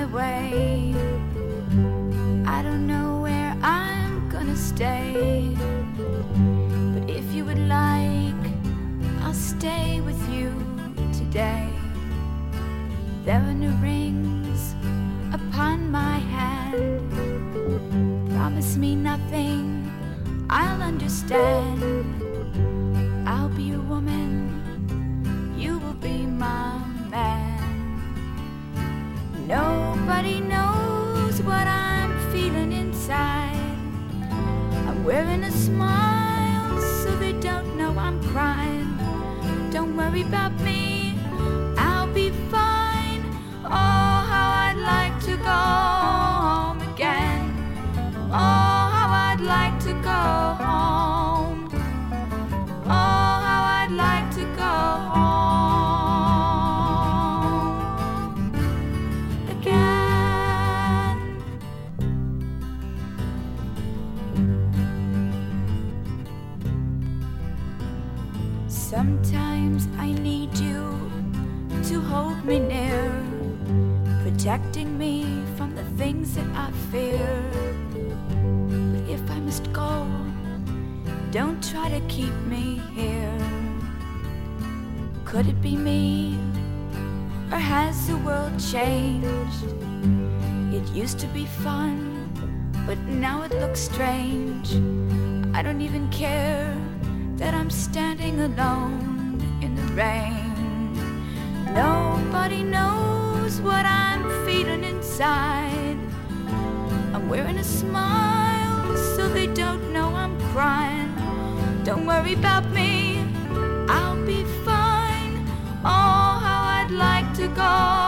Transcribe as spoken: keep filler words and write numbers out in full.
way. I don't know where I'm gonna stay, but if you would like, I'll stay with you today. There are no rings upon my hand. Promise me nothing, I'll understand. I'll be your woman, you will be my man. Nobody knows what I'm feeling inside. I'm wearing a smile so they don't know I'm crying. Don't worry about me, I'll be fine. Oh, how I'd like to go home again. Oh, how I'd like to go home. Oh, how I'd like to go home again. Sometimes I need you to hold me near, protecting me from the things that I fear. But if I must go, don't try to keep me here. Could it be me, or has the world changed? It used to be fun, but now it looks strange. I don't even care that I'm standing alone in the rain. Nobody knows what I'm feeling inside. I'm wearing a smile so they don't know I'm crying. Don't worry about me, I'll be fine. Oh, how I'd like to go